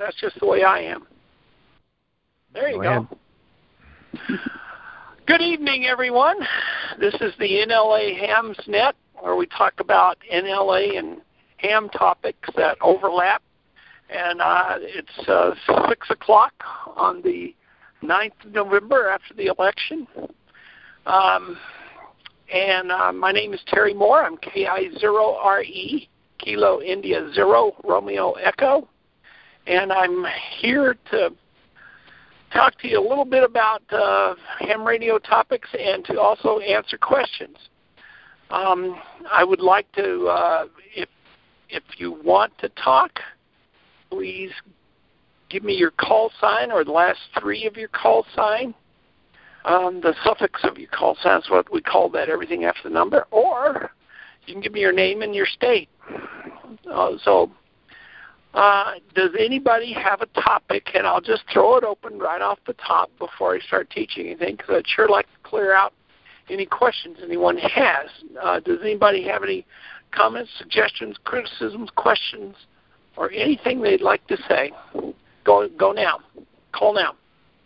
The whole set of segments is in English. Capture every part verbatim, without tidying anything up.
That's just the way I am. There you go. go. Good evening, everyone. This is the N L A Hams Net, where we talk about N L A and ham topics that overlap. And uh, it's uh, six o'clock on the ninth of November after the election. Um, and uh, my name is Terry Moore. I'm K I zero R E, Kilo India Zero, Romeo Echo. And I'm here to talk to you a little bit about uh, ham radio topics and to also answer questions. Um, I would like to, uh, if if you want to talk, please give me your call sign or the last three of your call sign. Um, the suffix of your call sign is what we call that, everything after the number. Or you can give me your name and your state. Uh, so uh, does anybody have a topic? And I'll just throw it open right off the top before I start teaching anything, because I'd sure like to clear out any questions anyone has. Uh, does anybody have any comments, suggestions, criticisms, questions, or anything they'd like to say? Go go now. Call now.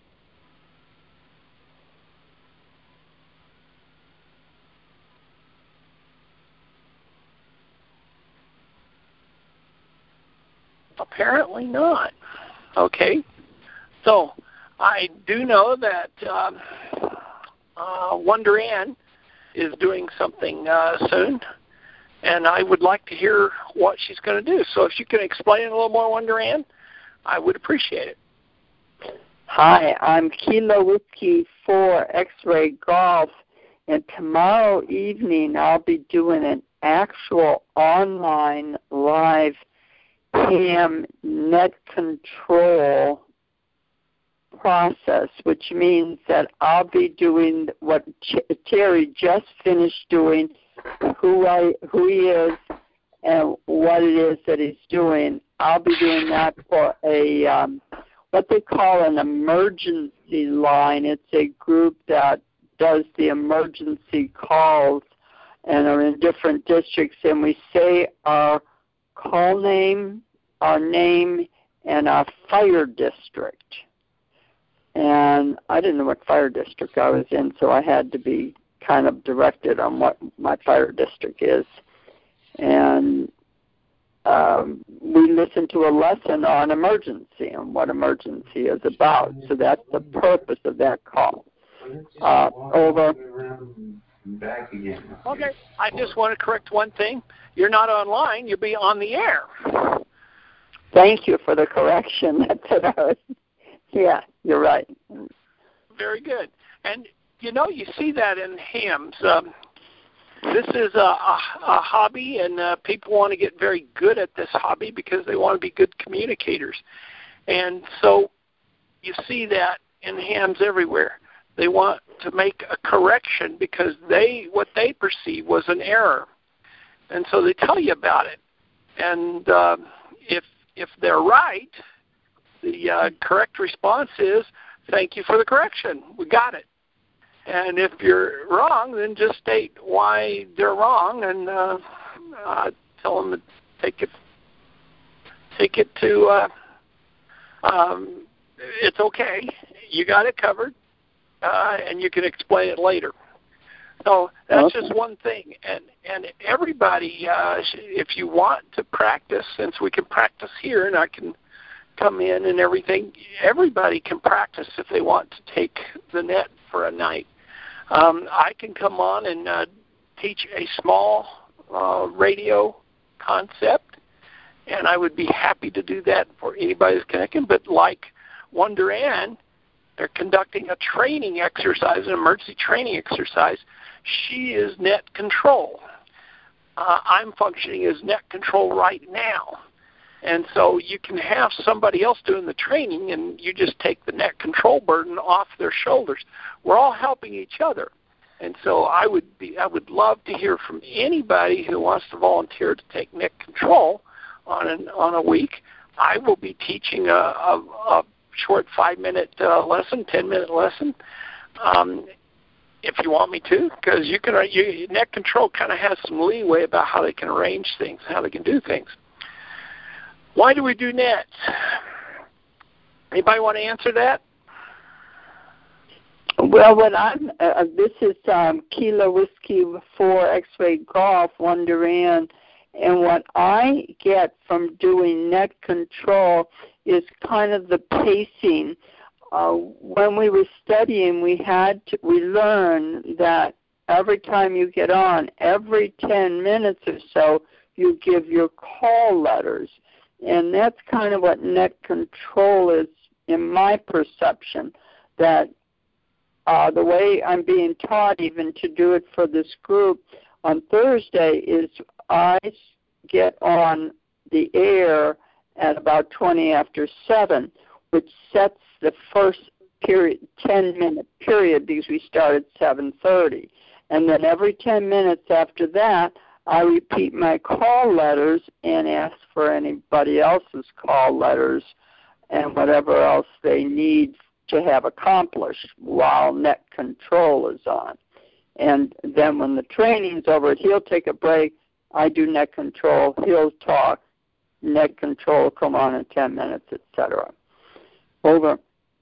Apparently not. Okay. So I do know that um, uh, Wonder Ann is doing something uh, soon, and I would like to hear what she's going to do. So if you can explain it a little more, Wonder Ann, I would appreciate it. Hi, I'm Kilo Whiskey four X-Ray Golf, and tomorrow evening I'll be doing an actual online live ham net control process, which means that I'll be doing what Ch- Terry just finished doing, who I who he is and what it is that he's doing. I'll be doing that for a um, what they call an emergency line. It's a group that does the emergency calls and are in different districts, and we say our call name, our name, and our fire district. And I didn't know what fire district I was in, so I had to be kind of directed on what my fire district is. And um, we listen to a lesson on emergency and what emergency is about. So that's the purpose of that call. Uh, over. Back again. Okay. I just want to correct one thing. You're not online. You'll be on the air. Thank you for the correction. That's what I was, yeah, you're right. Very good. And, you know, you see that in hams. Um, this is a, a, a hobby, and uh, people want to get very good at this hobby because they want to be good communicators. And so you see that in hams everywhere. They want to make a correction because they what they perceive was an error. And so they tell you about it. And uh, if if they're right, the uh, correct response is, thank you for the correction. We got it. And if you're wrong, then just state why they're wrong and uh, uh, tell them to take it, take it to, uh, um, it's okay. You got it covered, uh, and you can explain it later. So that's okay. just one thing. And, and everybody, uh, if you want to practice, since we can practice here and I can come in and everything, everybody can practice if they want to take the net for a night. Um, I can come on and uh, teach a small uh, radio concept, and I would be happy to do that for anybody that's connecting. But like Wonder Ann, they're conducting a training exercise, an emergency training exercise. She is net control. Uh, I'm functioning as net control right now. And so you can have somebody else doing the training, and you just take the net control burden off their shoulders. We're all helping each other. And so I would be, I would love to hear from anybody who wants to volunteer to take net control on an, on a week. I will be teaching a, a, a short five-minute uh, lesson, ten-minute lesson, um, if you want me to, because you can. You, net control kind of has some leeway about how they can arrange things, how they can do things. Why do we do nets? Anybody want to answer that? Well, what I'm, uh, this is um, Kilo Whiskey four X-Ray Golf, one Duran, and what I get from doing net control is kind of the pacing. Uh, when we were studying, we had to, we learned that every time you get on, every ten minutes or so, you give your call letters. And that's kind of what net control is in my perception, that uh, the way I'm being taught even to do it for this group on Thursday is I get on the air at about twenty after seven, which sets the first period, ten-minute period, because we start at seven thirty. And then every ten minutes after that, I repeat my call letters and ask for anybody else's call letters and whatever else they need to have accomplished while net control is on. And then when the training's over, he'll take a break. I do net control. He'll talk. Net control come on in ten minutes, et cetera. Over.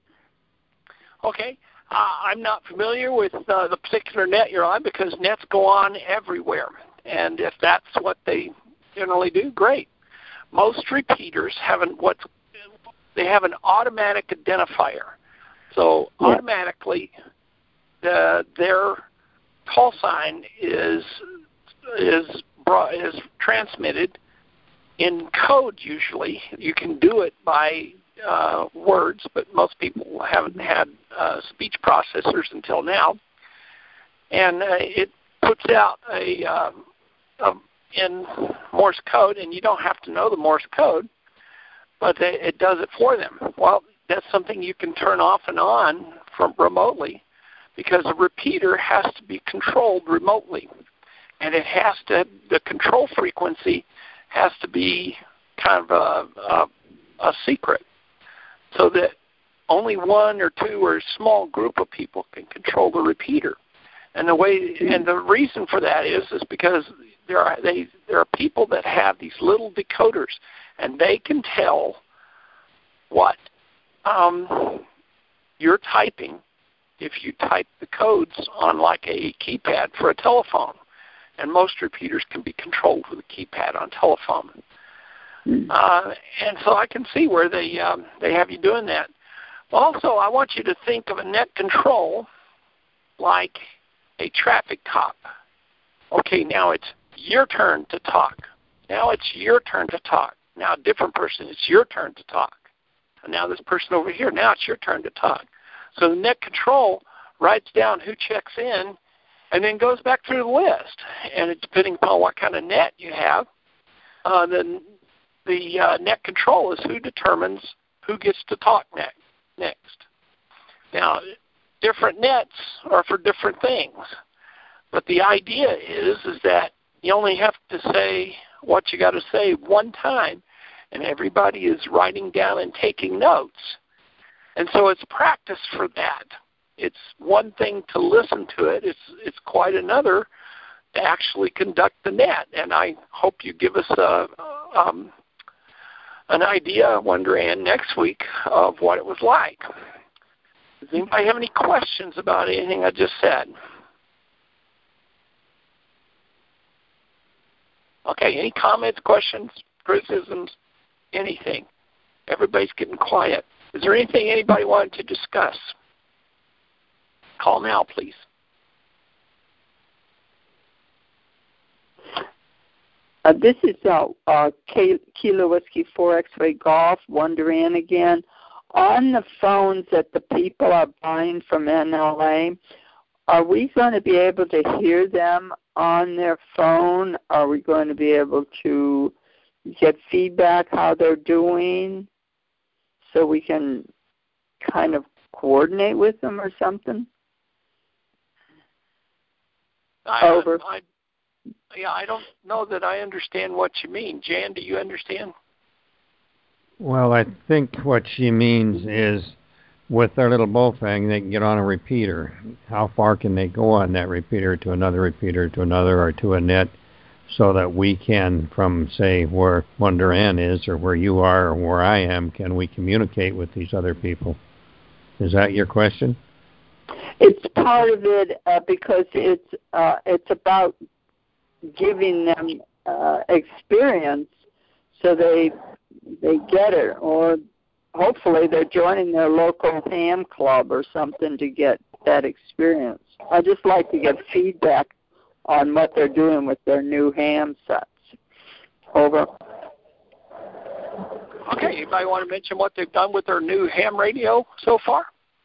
Okay. Uh, I'm not familiar with uh, the particular net you're on because nets go on everywhere. And if that's what they generally do, great. Most repeaters have an, what's, they have an automatic identifier. So yeah. automatically the, their call sign is is brought, is transmitted in code usually. You can do it by uh, words, but most people haven't had uh, speech processors until now. And uh, it puts out a, um, a in Morse code, and you don't have to know the Morse code, but they, it does it for them. Well, that's something you can turn off and on from remotely, because a repeater has to be controlled remotely, and it has to, the control frequency has to be kind of a, a, a secret, so that only one or two or a small group of people can control the repeater. And the way, and the reason for that is, is because there are they there are people that have these little decoders, and they can tell what um, you're typing if you type the codes on like a keypad for a telephone. And most repeaters can be controlled with a keypad on telephone. Uh, and so I can see where they um, they have you doing that. Also, I want you to think of a net control like a traffic cop. Okay, now it's your turn to talk. Now it's your turn to talk. Now a different person, it's your turn to talk. And now this person over here, now it's your turn to talk. So the net control writes down who checks in and then goes back through the list. And it, depending upon what kind of net you have, uh, then the uh, net control is who determines who gets to talk next. next. Now, different nets are for different things. But the idea is, is that you only have to say what you got to say one time, and everybody is writing down and taking notes. And so it's practice for that. It's one thing to listen to it. It's it's quite another to actually conduct the net. And I hope you give us a, um, an idea, Wonderan, next week of what it was like. Does anybody have any questions about anything I just said? Okay, any comments, questions, criticisms, anything? Everybody's getting quiet. Is there anything anybody wanted to discuss? Call now, please. Uh, this is uh, uh, Kilo Whiskey four X-Ray Golf, Wonderan again. On the phones that the people are buying from N L A, are we going to be able to hear them on their phone? Are we going to be able to get feedback how they're doing so we can kind of coordinate with them or something? I, Over. I, I, yeah, I don't know that I understand what you mean. Jan, do you understand? Well, I think what she means is with their little Baofeng, they can get on a repeater. How far can they go on that repeater to another repeater to another or to a net so that we can, from, say, where one Duran is or where you are or where I am, can we communicate with these other people? Is that your question? It's part of it uh, because it's uh, it's about giving them uh, experience so they they get it, or hopefully they're joining their local ham club or something to get that experience. I just like to get feedback on what they're doing with their new ham sets. Over. Okay, anybody want to mention what they've done with their new ham radio so far?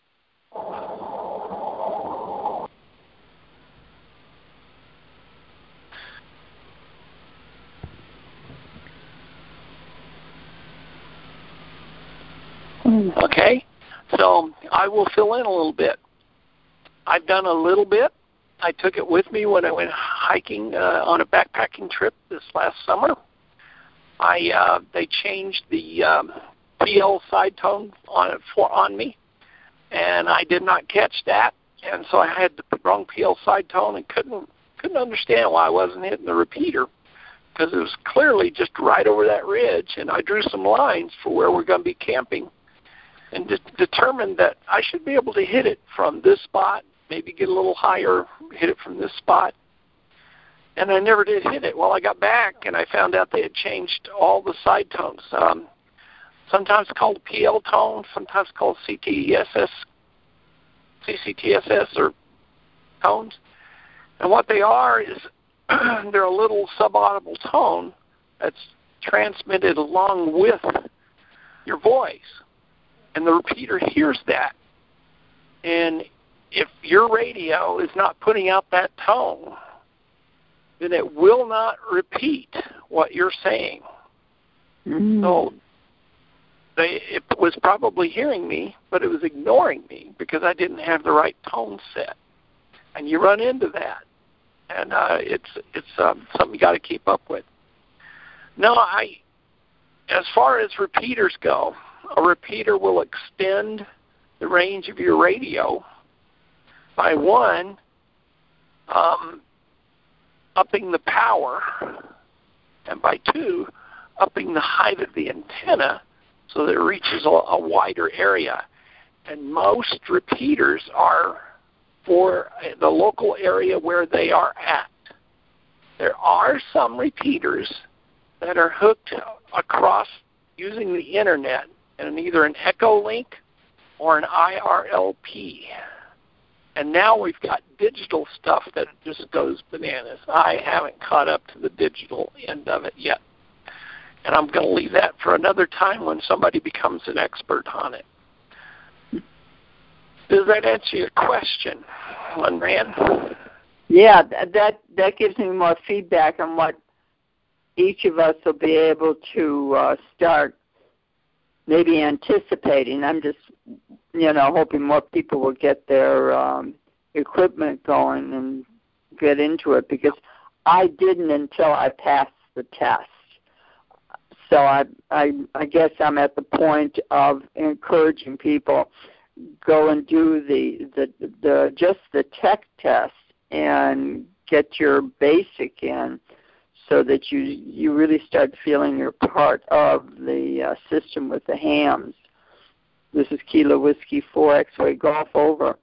Okay, so I will fill in a little bit. I've done a little bit. I took it with me when I went hiking uh, on a backpacking trip this last summer. I uh, they changed the um, P L side tone on it for on me, and I did not catch that, and so I had the wrong P L side tone and couldn't couldn't understand why I wasn't hitting the repeater, because it was clearly just right over that ridge, and I drew some lines for where we're going to be camping, and de- determined that I should be able to hit it from this spot, maybe get a little higher, hit it from this spot. And I never did hit it. Well, I got back, and I found out they had changed all the side tones. Um, sometimes called P L tone, sometimes called C T S S, C C T S S or tones. And what they are is they're a little subaudible tone that's transmitted along with your voice. And the repeater hears that. And if your radio is not putting out that tone, then it will not repeat what you're saying. Mm. So they, it was probably hearing me, but it was ignoring me because I didn't have the right tone set. And you run into that. And uh, it's it's um, something you got to keep up with. No, I, as far as repeaters go, a repeater will extend the range of your radio by one, um, upping the power, and by two, upping the height of the antenna so that it reaches a, a wider area. And most repeaters are for the local area where they are at. There are some repeaters that are hooked across using the internet in either an Echolink or an I R L P. And now we've got digital stuff that just goes bananas. I haven't caught up to the digital end of it yet. And I'm going to leave that for another time when somebody becomes an expert on it. Does that answer your question, Lynn? Yeah, that that gives me more feedback on what each of us will be able to uh, start maybe anticipating. I'm just, you know, hoping more people will get their um, equipment going and get into it, because I didn't until I passed the test. So I, I, I guess I'm at the point of encouraging people, go and do the, the, the just the tech test and get your basic in, so that you you really start feeling you're part of the uh, system with the hams. This is Kilo Whiskey four X-Ray Golf, over.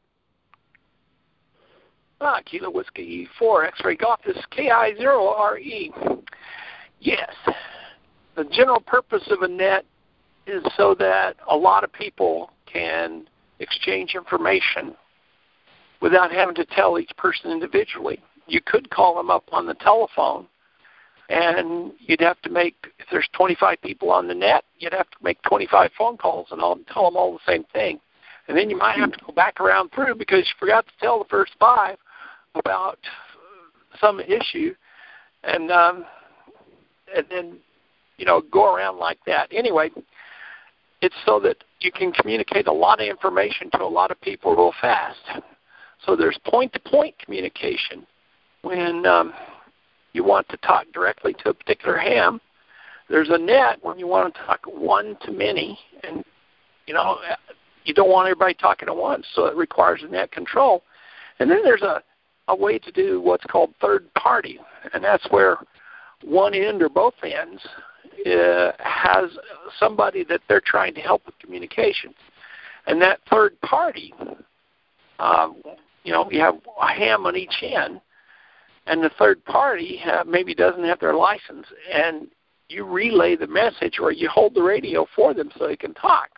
Ah, Kilo Whiskey four X-Ray Golf. This is K I zero R E. Yes. The general purpose of a net is so that a lot of people can exchange information without having to tell each person individually. You could call them up on the telephone, and you'd have to make, if there's twenty-five people on the net, you'd have to make twenty-five phone calls and all, tell them all the same thing. And then you might have to go back around through because you forgot to tell the first five about some issue, and um, and then, you know, go around like that. Anyway, it's so that you can communicate a lot of information to a lot of people real fast. So there's point-to-point communication when um, you want to talk directly to a particular ham. There's a net when you want to talk one-to-many, and, you know, you don't want everybody talking at once, so it requires a net control. And then there's a, a way to do what's called third party, and that's where one end or both ends uh, has somebody that they're trying to help with communications. And that third party, uh, you know, you have a ham on each end, and the third party uh, maybe doesn't have their license, and you relay the message or you hold the radio for them so they can talk.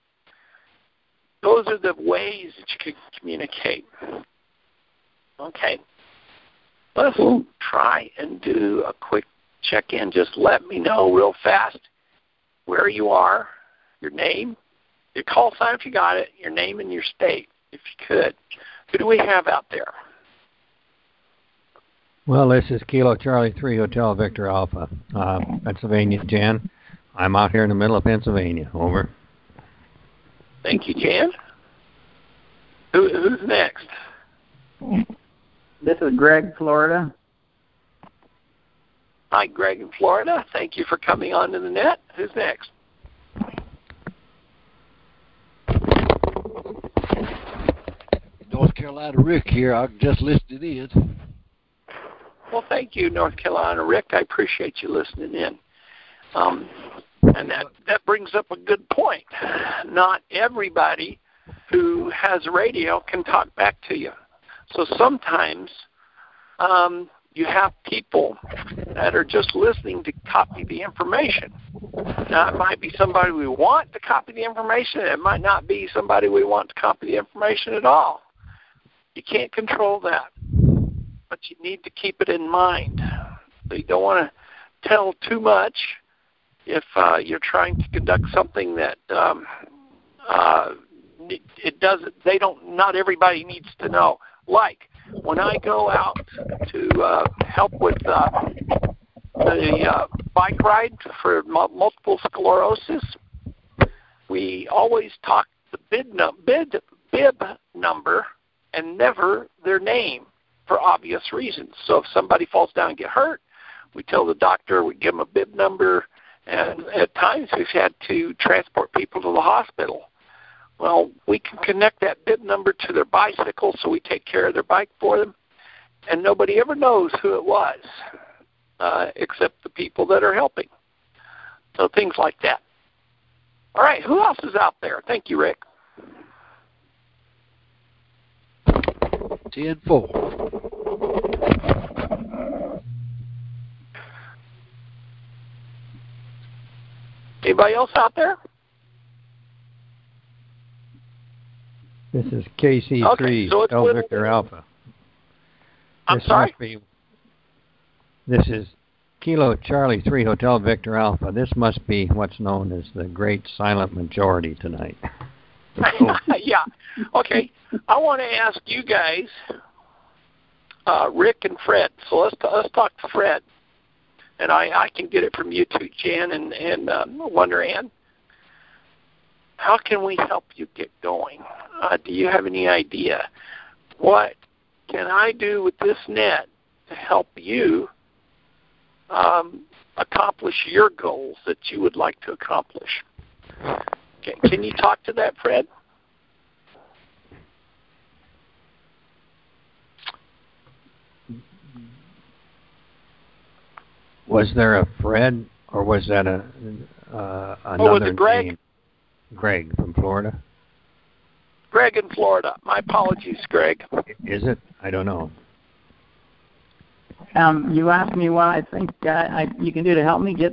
Those are the ways that you can communicate. Okay. Let's try and do a quick check-in. Just let me know real fast where you are, your name, your call sign if you got it, your name and your state, if you could. Who do we have out there? Well, this is Kilo Charlie three Hotel Victor Alpha, uh, Pennsylvania, Jan. I'm out here in the middle of Pennsylvania. Over. Thank you, Jan. Who, who's next? This is Greg, Florida. Hi, Greg in Florida. Thank you for coming on to the net. Who's next? North Carolina Rick here. I just listened in. Well, thank you, North Carolina Rick. I appreciate you listening in. Um, and that, that brings up a good point. Not everybody who has a radio can talk back to you. So sometimes um, you have people that are just listening to copy the information. Now, it might be somebody we want to copy the information. It might not be somebody we want to copy the information at all. You can't control that, but you need to keep it in mind. So you don't want to tell too much if uh, you're trying to conduct something that um, uh, it doesn't. They don't. Not everybody needs to know. Like when I go out to uh, help with uh, the uh, bike ride for multiple sclerosis, we always talk the bid, num- bid bib number and never their name for obvious reasons. So if somebody falls down and get hurt, we tell the doctor, we give them a bib number, and at times we've had to transport people to the hospital. Well, we can connect that bib number to their bicycle, so we take care of their bike for them, and nobody ever knows who it was uh, except the people that are helping. So things like that. All right, who else is out there? Thank you, Rick. ten four. Anybody else out there? This is K C three, okay, so it's L with, Victor Alpha. I'm this sorry? Must be, this is Kilo Charlie three Hotel Victor Alpha. This must be what's known as the great silent majority tonight. Yeah. Okay. I want to ask you guys, uh, Rick and Fred. So let's t- let's talk to Fred, and I, I can get it from you too, Jan and and uh, Wonder Ann. How can we help you get going? Uh, do you have any idea? What can I do with this net to help you um, accomplish your goals that you would like to accomplish? Okay. Can you talk to that, Fred? Was there a Fred, or was that a uh, another oh, was it Greg? name? Greg from Florida. Greg in Florida. My apologies, Greg. Is it? I don't know. Um, you asked me what I think I, I, you can do to help me get.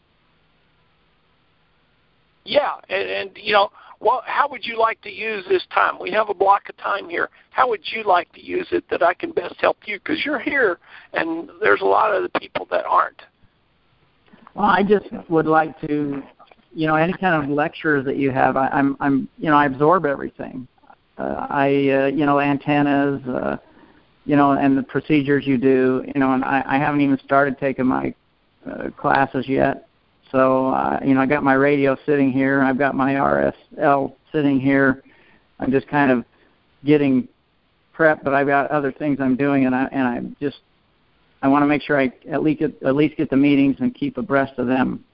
Yeah, and, and you know, well, how would you like to use this time? We have a block of time here. How would you like to use it that I can best help you? Because you're here, and there's a lot of the people that aren't. Well, I just would like to, you know, any kind of lectures that you have. I, I'm, I'm, you know, I absorb everything. Uh, I, uh, you know, antennas, uh, you know, and the procedures you do, you know, and I, I haven't even started taking my uh, classes yet. So, uh, you know, I got my radio sitting here. I've got my R S L sitting here. I'm just kind of getting prepped, but I've got other things I'm doing, and I and I just I want to make sure I at least get, at least get the meetings and keep abreast of them.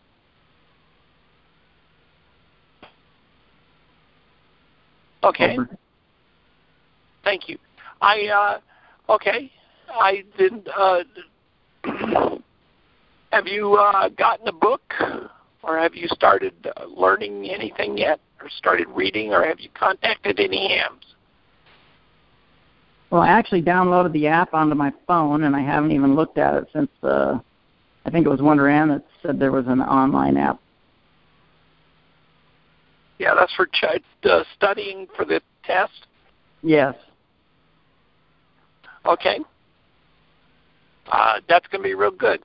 Okay. Over. Thank you. I uh, okay. I didn't. Uh, have you uh, gotten a book, or have you started uh, learning anything yet, or started reading, or have you contacted any hams? Well, I actually downloaded the app onto my phone, and I haven't even looked at it since, uh, I think it was Wonder Ann that said there was an online app. Yeah, that's for ch- uh, studying for the test? Yes. Okay. Uh, that's going to be real good.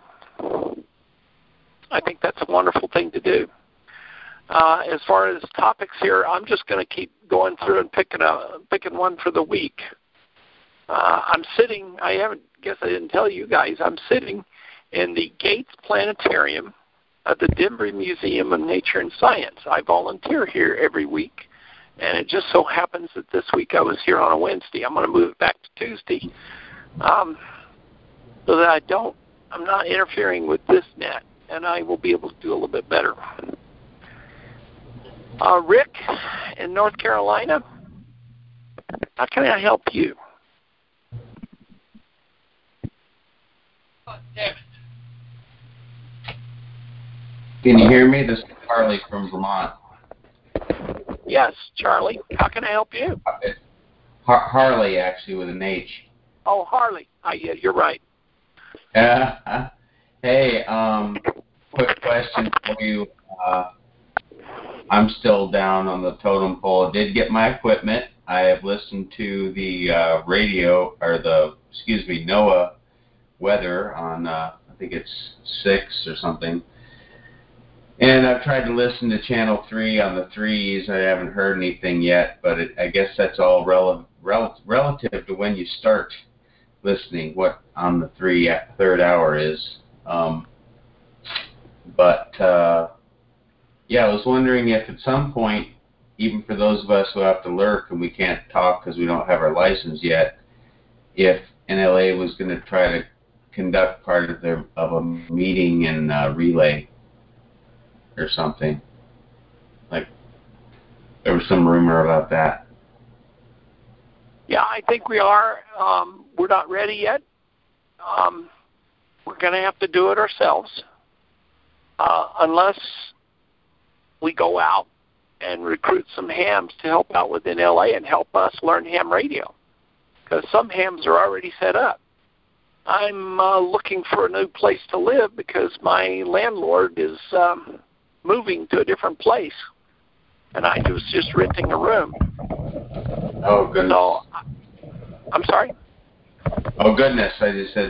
I think that's a wonderful thing to do. Uh, as far as topics here, I'm just going to keep going through and picking a, picking one for the week. Uh, I'm sitting, I haven't, guess I didn't tell you guys, I'm sitting in the Gates Planetarium at the Denver Museum of Nature and Science. I volunteer here every week, and it just so happens that this week I was here on a Wednesday. I'm going to move it back to Tuesday um, so that I don't, I'm not interfering with this net, and I will be able to do a little bit better. Uh, Rick in North Carolina, how can I help you? Oh, damn it. Can you hear me? This is Charlie from Vermont. Yes, Charlie. How can I help you? It's Har- Harley, actually, with an H. Oh, Harley. I, yeah, you're right. Uh, hey, um, quick question for you. Uh, I'm still down on the totem pole. I did get my equipment. I have listened to the uh, radio, or the, excuse me, NOAA weather on, uh, I think it's six or something. And I've tried to listen to Channel three on the threes. I haven't heard anything yet, but it, I guess that's all rel- rel- relative to when you start listening, what on the three third hour is. Um, but, uh, yeah, I was wondering if at some point, even for those of us who have to lurk and we can't talk because we don't have our license yet, if N L A was going to try to conduct part of, their, of a meeting and uh, relay or something. Like, there was some rumor about that. Yeah, I think we are. Um, we're not ready yet. Um, we're going to have to do it ourselves uh, unless we go out and recruit some hams to help out with N L A and help us learn ham radio, because some hams are already set up. I'm uh, looking for a new place to live because my landlord is um, moving to a different place, and I was just renting a room. Oh, goodness. So, I'm sorry? Oh, goodness, I just said.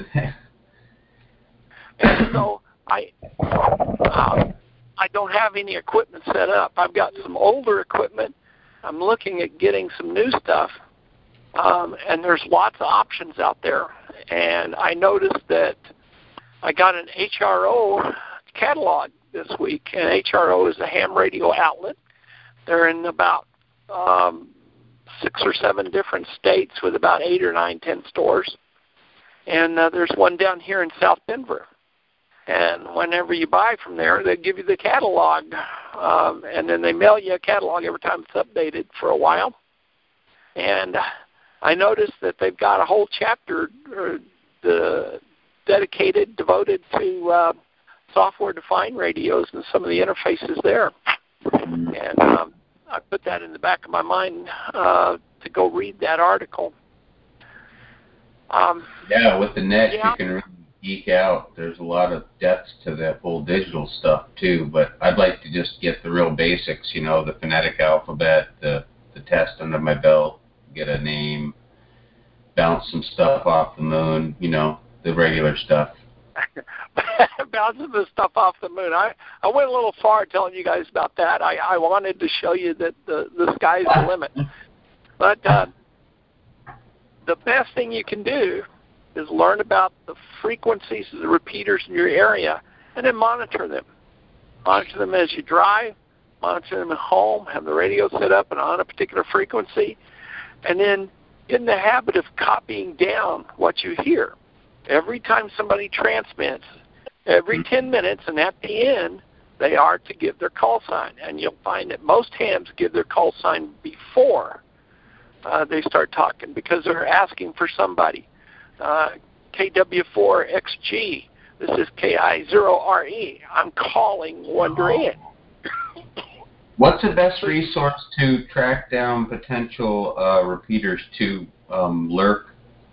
And so I, uh, I don't have any equipment set up. I've got some older equipment. I'm looking at getting some new stuff, um, and there's lots of options out there. And I noticed that I got an H R O catalog this week, and H R O is a ham radio outlet. They're in about um, six or seven different states with about eight or nine, ten stores. And uh, there's one down here in South Denver. And whenever you buy from there, they give you the catalog, um, and then they mail you a catalog every time it's updated for a while. And I noticed that they've got a whole chapter uh, the, dedicated, devoted to uh, software-defined radios and some of the interfaces there. And um, I put that in the back of my mind uh, to go read that article. Um, yeah, with the net, yeah. you can really geek out. There's a lot of depth to that whole digital stuff, too. But I'd like to just get the real basics, you know, the phonetic alphabet, the, the test under my belt, get a name, bounce some stuff off the moon, you know, the regular stuff. Bouncing the stuff off the moon. I, I went a little far telling you guys about that. I, I wanted to show you that the, the sky's the limit. But uh, the best thing you can do is learn about the frequencies of the repeaters in your area and then monitor them. Monitor them as you drive, monitor them at home, have the radio set up and on a particular frequency, and then get in the habit of copying down what you hear. Every time somebody transmits, every ten minutes, and at the end, they are to give their call sign. And you'll find that most hams give their call sign before uh, they start talking because they're asking for somebody. Uh, K W four X G, This is K I zero R E. I'm calling Wonder In. What's the best resource to track down potential uh, repeaters to um, lurk?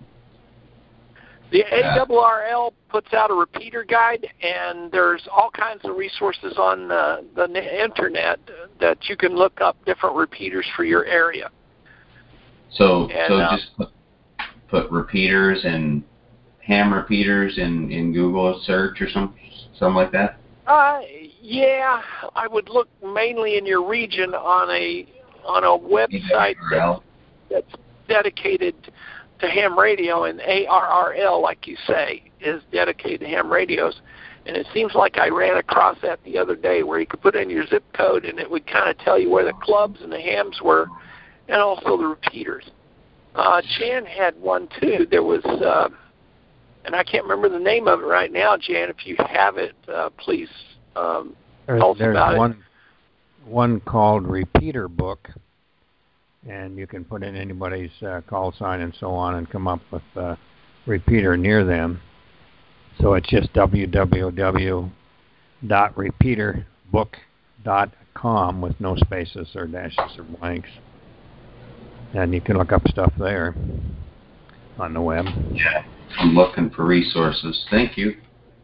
The A R R L puts out a repeater guide, and there's all kinds of resources on the, the internet that you can look up different repeaters for your area. So, and, so uh, just put, put repeaters and ham repeaters in, in Google search or something, something like that? Uh, yeah, I would look mainly in your region on a on a website that's, that's dedicated to ham radio, and A R R L, like you say, is dedicated to ham radios. And it seems like I ran across that the other day, where you could put in your zip code, and it would kind of tell you where the clubs and the hams were, and also the repeaters. Uh, Jan had one too. There was, uh, and I can't remember the name of it right now, Jan. If you have it, uh, please um, there's, tell us there's about one, it. one called Repeater Book, and you can put in anybody's uh, call sign and so on and come up with a repeater near them. So it's just w w w dot repeater book dot com with no spaces or dashes or blanks. And you can look up stuff there on the web. Yeah, I'm looking for resources. Thank you.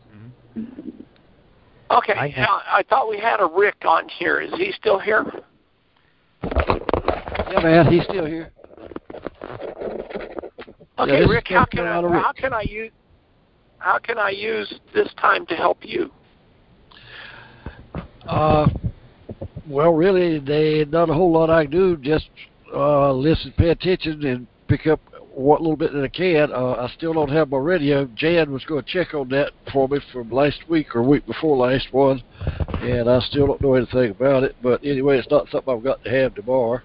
Okay, I, now, I thought we had a Rick on here. Is he still here? Yeah, man, he's still here. Okay, yeah, Rick, how can I Rick. how can I use how can I use this time to help you? Uh, well, really, they not a whole lot I can do. Just uh, listen, pay attention, and pick up what little bit that I can. Uh, I still don't have my radio. Jan was going to check on that for me from last week or week before last one, and I still don't know anything about it. But anyway, it's not something I've got to have tomorrow.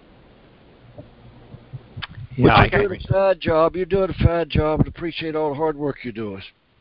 yeah, But you're doing a fine job. You're doing a fine job, and appreciate all the hard work you're doing.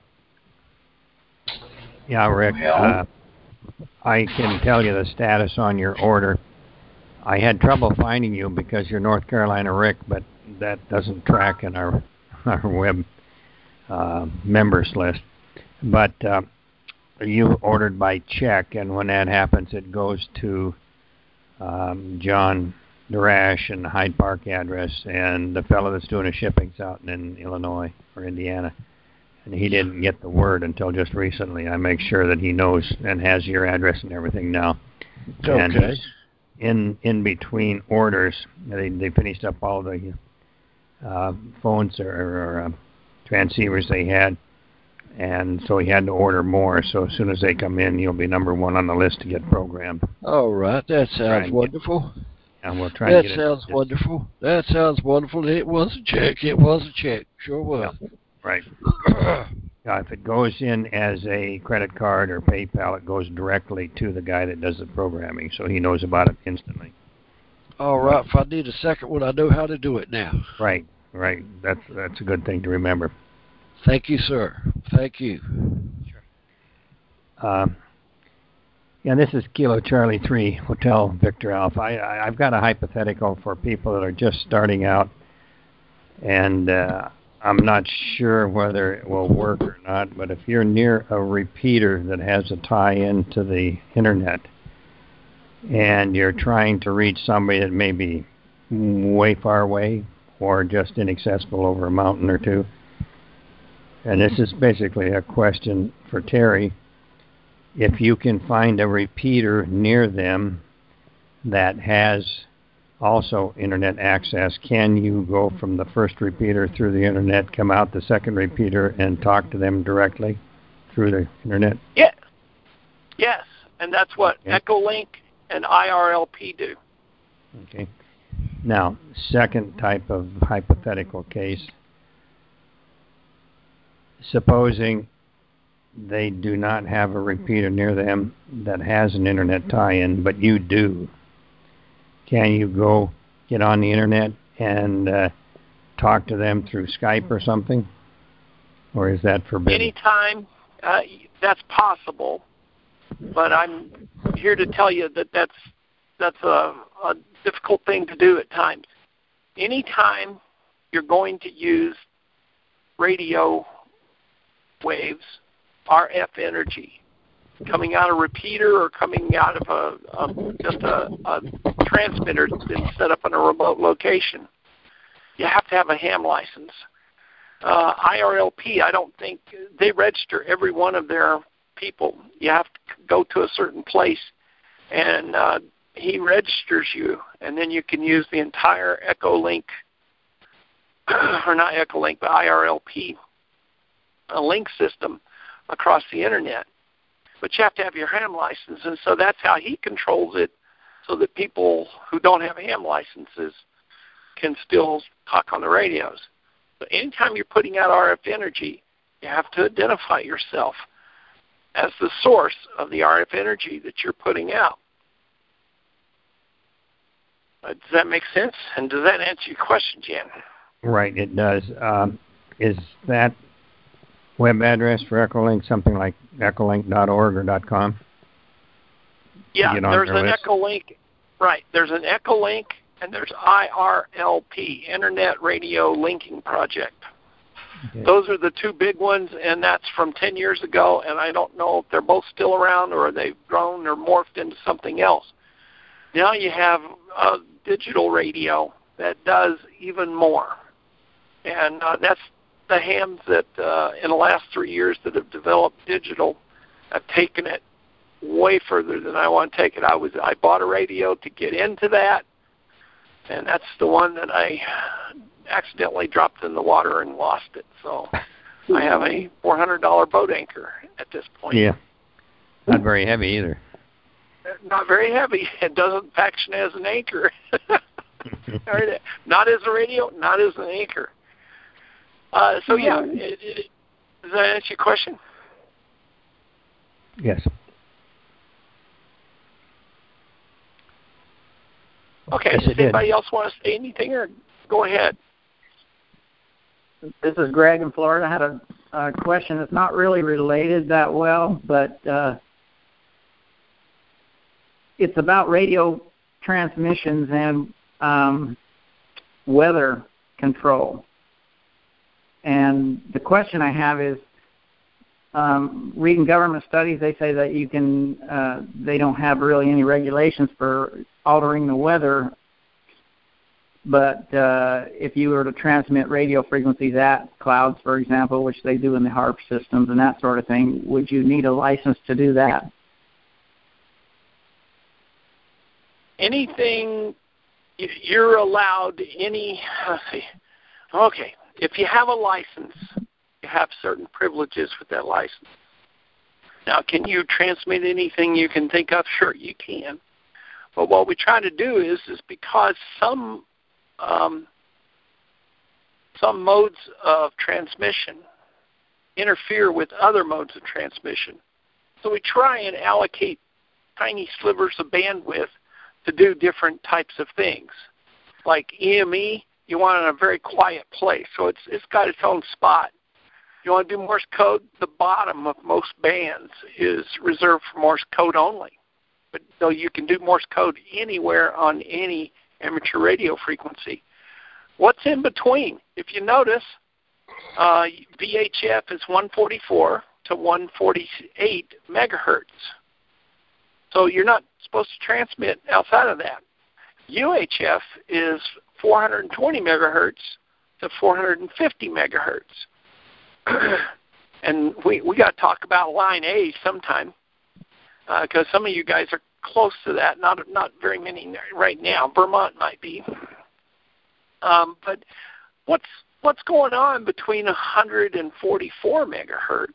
Yeah, Rick, uh, I can tell you the status on your order. I had trouble finding you because you're North Carolina Rick, but that doesn't track in our our web uh, members list. But uh, you ordered by check, and when that happens, it goes to um, John Darash and the Hyde Park address, and the fellow that's doing the shipping's out in Illinois or Indiana. And he didn't get the word until just recently. I make sure that he knows and has your address and everything now. Okay. And he's in in between orders, they they finished up all the uh, phones or, or uh, transceivers they had, and so he had to order more. So as soon as they come in, you'll be number one on the list to get programmed. All right, that sounds wonderful. Get, and we'll try that and get sounds it, wonderful. That sounds wonderful. It was a check. It was a check. Sure was. Yeah. Right. Yeah, if it goes in as a credit card or PayPal, it goes directly to the guy that does the programming, so he knows about it instantly. All right. If I need a second one, I know how to do it now. Right. Right. That's that's a good thing to remember. Thank you, sir. Thank you. Sure. Um, yeah, this is Kilo Charlie three Hotel Victor Alpha. I, I, I've got a hypothetical for people that are just starting out, and uh, I'm not sure whether it will work or not, but if you're near a repeater that has a tie-in to the internet and you're trying to reach somebody that may be way far away or just inaccessible over a mountain or two, and this is basically a question for Terry, if you can find a repeater near them that has also internet access, can you go from the first repeater through the internet, come out the second repeater, and talk to them directly through the internet? Yeah. Yes, and that's what okay. Echolink and I R L P do. Okay. Now, second type of hypothetical case, supposing they do not have a repeater near them that has an internet tie-in, but you do. Can you go get on the internet and uh, talk to them through Skype or something? Or is that forbidden? Anytime, uh, that's possible, but I'm here to tell you that that's, that's a, a difficult thing to do at times. Anytime you're going to use radio waves R F energy coming out of a repeater or coming out of a, a just a, a transmitter that's been set up in a remote location. You have to have a ham license. Uh, I R L P, I don't think they register every one of their people. You have to go to a certain place, and uh, he registers you, and then you can use the entire Echolink, or not Echolink, but I R L P, a link system across the internet. But you have to have your ham license, and so that's how he controls it, so that people who don't have ham licenses can still talk on the radios. So anytime you're putting out R F energy, you have to identify yourself as the source of the R F energy that you're putting out. Uh, does that make sense? And does that answer your question, Jan? Right, it does. Um, is that web address for Echolink something like echolink dot org or .com? Yeah, there's an list? Echolink. Right, there's an Echolink, and there's I R L P, Internet Radio Linking Project. Okay. Those are the two big ones, and that's from ten years ago, and I don't know if they're both still around or they've grown or morphed into something else. Now you have a digital radio that does even more, and uh, that's the hams that uh, in the last three years that have developed digital have taken it way further than I want to take it. I was I bought a radio to get into that, and that's the one that I accidentally dropped in the water and lost it. So I have a four hundred dollars boat anchor at this point. Yeah, not very heavy either. Not very heavy. It doesn't function as an anchor. Not as a radio, not as an anchor. Uh, so, yeah, it, it, does that answer your question? Yes. Okay, yes, does anybody else want to say anything, or go ahead? This is Greg in Florida. I had a, a question that's not really related that well, but uh, it's about radio transmissions and um, weather control. And the question I have is, um, reading government studies, they say that you can, uh, they don't have really any regulations for altering the weather. But uh, if you were to transmit radio frequencies at clouds, for example, which they do in the HARP systems and that sort of thing, would you need a license to do that? Anything, you're allowed any, let's see, okay, if you have a license, you have certain privileges with that license. Now, can you transmit anything you can think of? Sure, you can. But what we try to do is, is because some um, some modes of transmission interfere with other modes of transmission. So we try and allocate tiny slivers of bandwidth to do different types of things. Like E M E, you want it in a very quiet place, so it's it's got its own spot. You want to do Morse code, the bottom of most bands is reserved for Morse code only. But so you can do Morse code anywhere on any amateur radio frequency. What's in between? If you notice, uh, V H F is one forty-four to one forty-eight megahertz. So you're not supposed to transmit outside of that. U H F is four hundred twenty megahertz to four hundred fifty megahertz. And we we got to talk about line A sometime, because uh, some of you guys are close to that. Not not very many right now. Vermont might be. Um, but what's what's going on between one hundred forty-four megahertz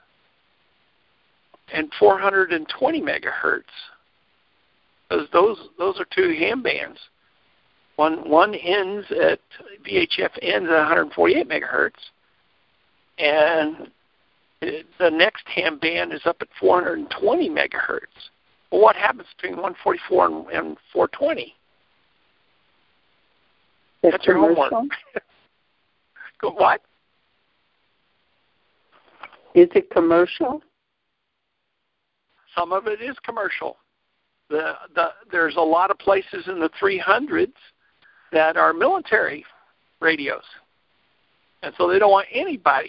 and four hundred twenty megahertz? Because those those are two ham bands. One one ends at V H F ends at one hundred forty-eight megahertz, and the next ham band is up at four hundred twenty megahertz. Well, what happens between one forty-four and, and four twenty? That's, That's your homework. What? Is it commercial? Some of it is commercial. The, the, there's a lot of places in the three hundreds that are military radios. And so they don't want anybody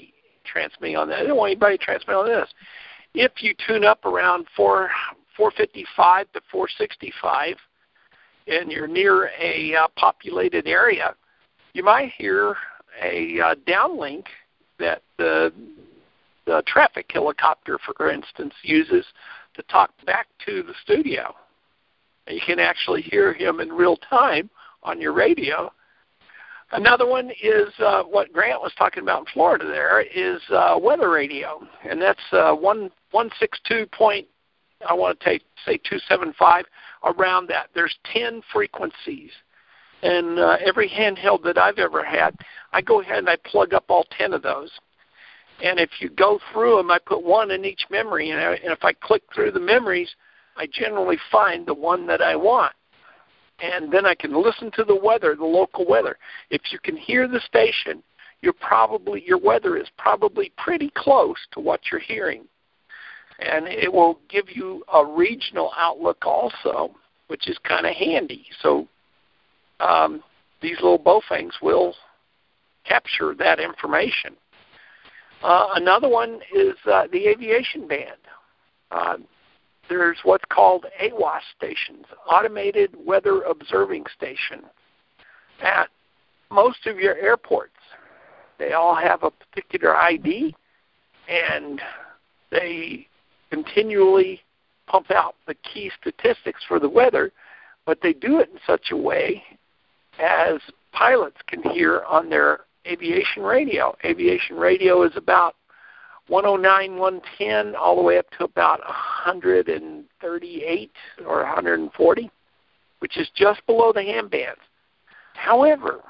transmitting on that. I don't want anybody transmitting on this. If you tune up around four fifty-five to four sixty-five and you're near a uh, populated area, you might hear a uh, downlink that the, the traffic helicopter, for instance, uses to talk back to the studio. And you can actually hear him in real time on your radio. Another one is uh, what Grant was talking about in Florida there is uh, weather radio, and that's uh, one one six two point, I want to take, say two seventy-five, around that. There's ten frequencies. And uh, every handheld that I've ever had, I go ahead and I plug up all ten of those. And if you go through them, I put one in each memory. And, I, and if I click through the memories, I generally find the one that I want. And then I can listen to the weather, the local weather. If you can hear the station, you're probably, your weather is probably pretty close to what you're hearing. And it will give you a regional outlook also, which is kind of handy. So Um, these little Baofengs will capture that information. Uh, another one is uh, the aviation band. Uh, there's what's called A W O S stations, Automated Weather Observing Station, at most of your airports. They all have a particular I D, and they continually pump out the key statistics for the weather, but they do it in such a way as pilots can hear on their aviation radio. Aviation radio is about one oh nine, one ten, all the way up to about one hundred thirty-eight or one hundred forty, which is just below the ham bands. However,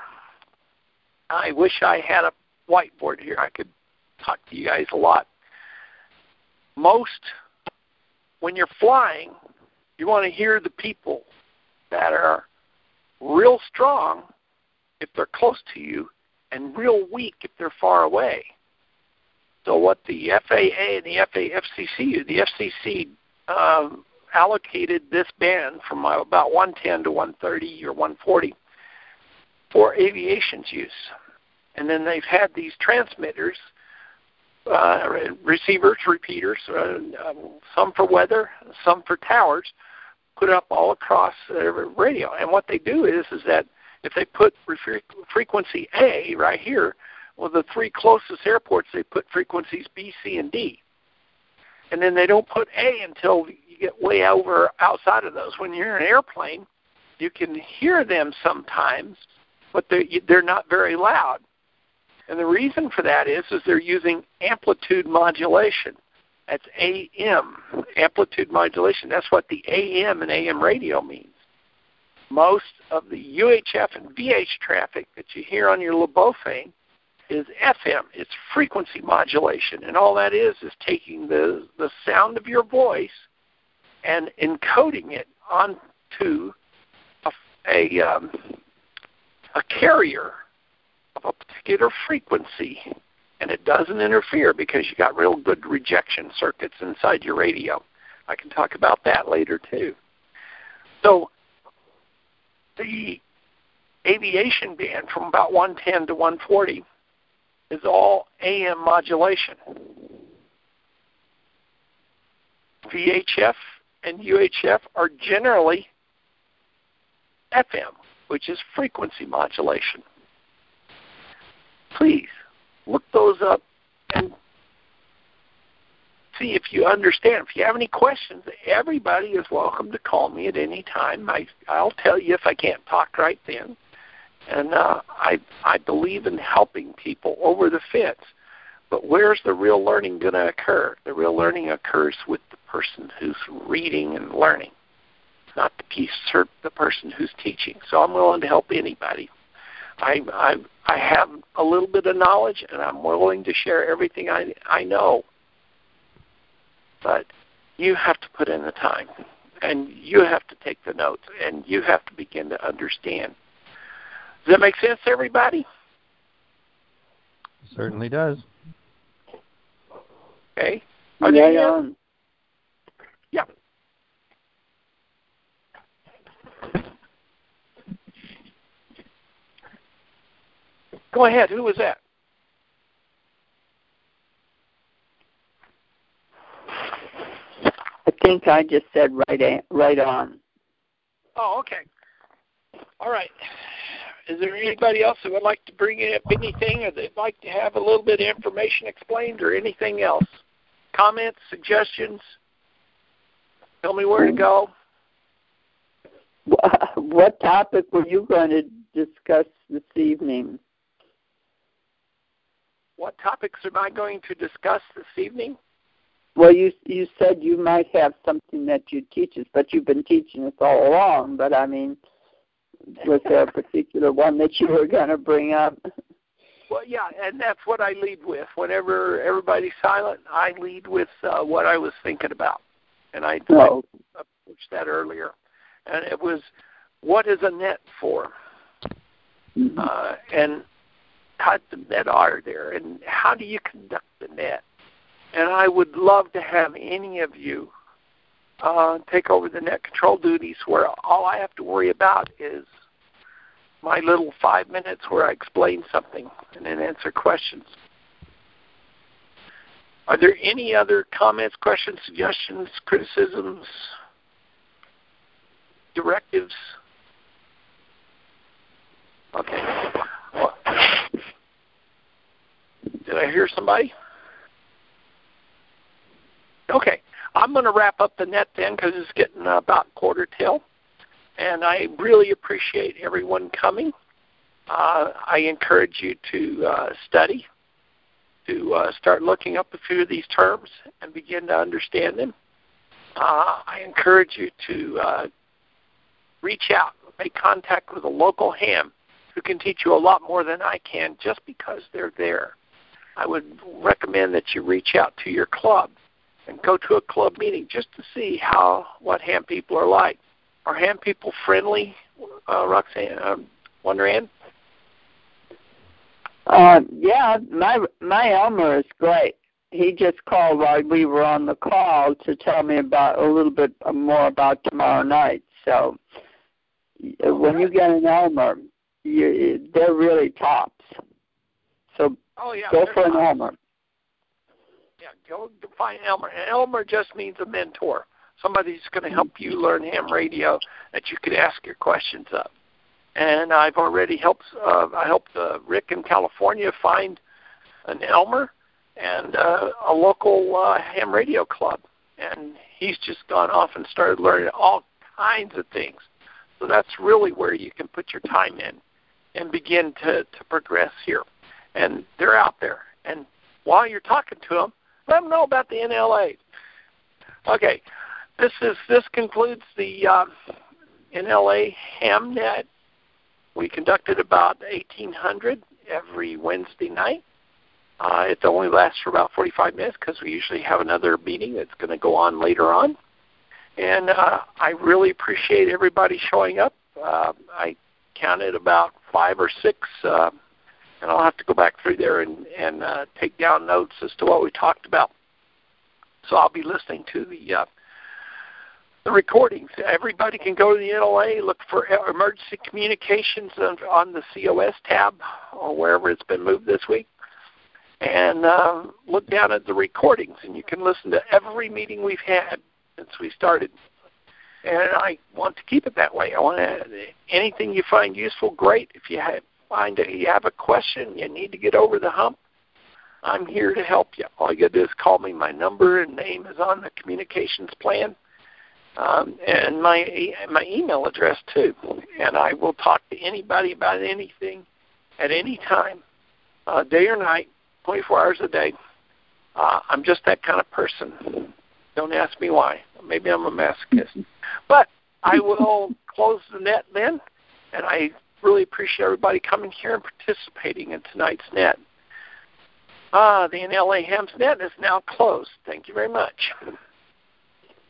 I wish I had a whiteboard here. I could talk to you guys a lot. Most, when you're flying, you want to hear the people that are real strong if they're close to you and real weak if they're far away. So what the F A A and the F C C, the F C C um, allocated this band from about one ten to one thirty or one forty for aviation's use. And then they've had these transmitters, uh, receivers, repeaters, uh, some for weather, some for towers, put up all across the radio. And what they do is is that if they put frequency A right here, well, the three closest airports, they put frequencies B, C, and D. And then they don't put A until you get way over outside of those. When you're in an airplane, you can hear them sometimes, but they're, they're not very loud. And the reason for that is, is they're using amplitude modulation. That's A M, amplitude modulation. That's what the A M and A M radio means. Most of the U H F and V H traffic that you hear on your Baofeng is F M. It's frequency modulation. And all that is is taking the, the sound of your voice and encoding it onto a, a, um, a carrier of a particular frequency. And it doesn't interfere because you got real good rejection circuits inside your radio. I can talk about that later too. So the aviation band from about one ten to one forty is all A M modulation. V H F and U H F are generally F M, which is frequency modulation. Please look those up and see if you understand. If you have any questions, everybody is welcome to call me at any time. I, I'll tell you if I can't talk right then. And uh, I, I believe in helping people over the fence. But where's the real learning going to occur? The real learning occurs with the person who's reading and learning, not the piece, the person who's teaching. So I'm willing to help anybody. I, I, I have a little bit of knowledge, and I'm willing to share everything I, I know. But you have to put in the time, and you have to take the notes, and you have to begin to understand. Does that make sense to everybody? Certainly does. Okay. Are they yeah, um, yeah. Go ahead. Who was that? think I just said right, a, right on. Oh, okay. All right. Is there anybody else that would like to bring up anything, or they'd like to have a little bit of information explained, or anything else? Comments, suggestions? Tell me where to go. What topic were you going to discuss this evening? What topics am I going to discuss this evening? Well, you you said you might have something that you teach us, but you've been teaching us all along. But, I mean, was there a particular one that you were going to bring up? Well, yeah, and that's what I lead with. Whenever everybody's silent, I lead with uh, what I was thinking about. And I, oh. I approached that earlier. And it was, what is a net for? Mm-hmm. Uh, and types of net are there? And how do you conduct the net? And I would love to have any of you uh, take over the net control duties where all I have to worry about is my little five minutes where I explain something and then answer questions. Are there any other comments, questions, suggestions, criticisms, directives? Okay. Well, did I hear somebody? Okay. I'm going to wrap up the net then because it's getting about quarter till. And I really appreciate everyone coming. Uh, I encourage you to uh, study, to uh, start looking up a few of these terms and begin to understand them. Uh, I encourage you to uh, reach out, make contact with a local ham who can teach you a lot more than I can just because they're there. I would recommend that you reach out to your club and go to a club meeting just to see how what ham people are like. Are ham people friendly, uh, Roxanne, uh, Wonder Ann? Uh, yeah, my my Elmer is great. He just called while we were on the call to tell me about a little bit more about tomorrow night. So oh, when you get an Elmer, you, they're really tops. So oh, yeah, go for tops. an Elmer. Yeah, go find Elmer. And Elmer just means a mentor. Somebody who's going to help you learn ham radio that you could ask your questions of. And I've already helped, uh, I helped uh, Rick in California find an Elmer and uh, a local uh, ham radio club. And he's just gone off and started learning all kinds of things. So that's really where you can put your time in and begin to, to progress here. And they're out there. And while you're talking to them, let them know about the N L A. Okay. This is this concludes the uh, N L A HamNet. We conduct it about eighteen hundred every Wednesday night. Uh, it only lasts for about forty-five minutes because we usually have another meeting that's going to go on later on. And uh, I really appreciate everybody showing up. Uh, I counted about five or six, uh, and I'll have to go back through there and, and uh, take down notes as to what we talked about. So I'll be listening to the uh, the recordings. Everybody can go to the N L A, look for emergency communications on the C O S tab or wherever it's been moved this week, and uh, look down at the recordings, and you can listen to every meeting we've had since we started. And I want to keep it that way. I want to, anything you find useful, great. If you have, find that you have a question, you need to get over the hump, I'm here to help you. All you got to do is call me. My number and name is on the communications plan. Um, and my my email address, too. And I will talk to anybody about anything at any time, uh, day or night, twenty-four hours a day. Uh, I'm just that kind of person. Don't ask me why. Maybe I'm a masochist. But I will close the net then, and I really appreciate everybody coming here and participating in tonight's net. Uh, the N L A Hams net is now closed. Thank you very much.